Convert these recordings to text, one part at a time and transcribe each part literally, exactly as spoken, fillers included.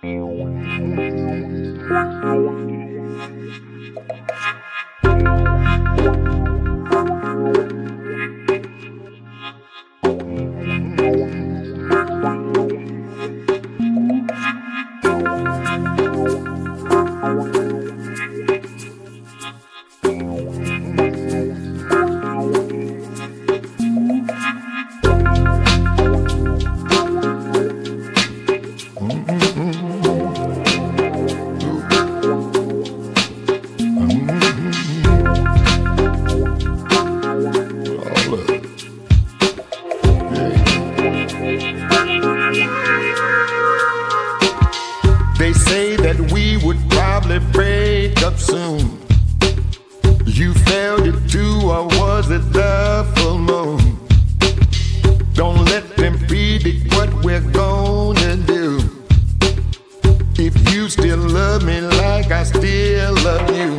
They say that we would probably break up soon. You felt it too, or was it the full moon? Don't let them predict what we're gonna do. If you still love me like I still love you,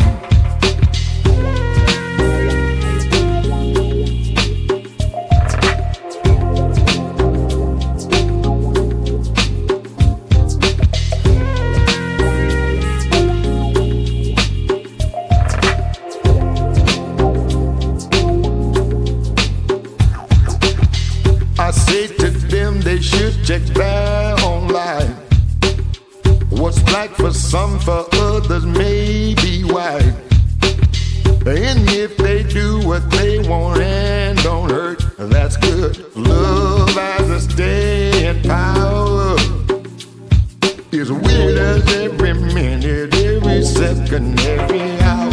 I say to them they should check their own life. What's black for some, for others may be white. And if they do what they want and don't hurt, that's good. Love has a staying power. It's with us every minute, every second, every hour.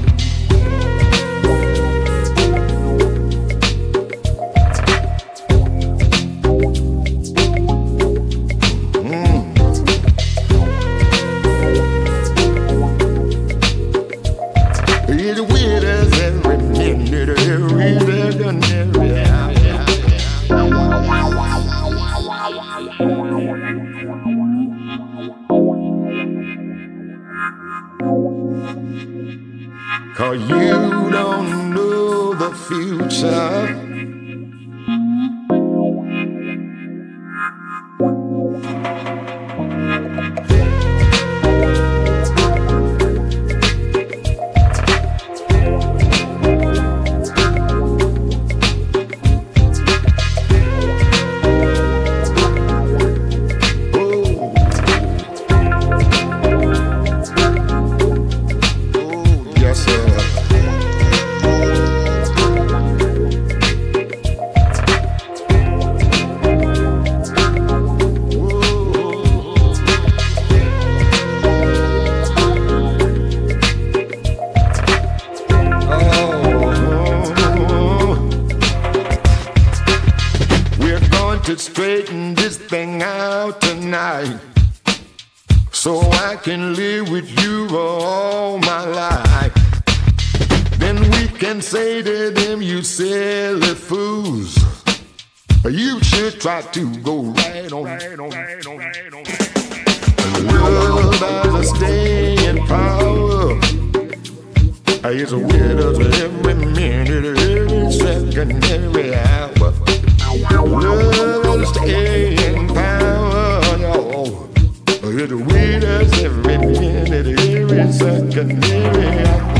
It's with us every minute, every second, every hour. Cause you don't know the future. To straighten this thing out tonight, so I can live with you for all my life. Then we can say to them, you silly fools, you should try to go right on. Right on, right on, right on. Love has a staying power. It's with us every minute, every second, every hour. Love staying power, yo. It's with us every minute, every second, every hour.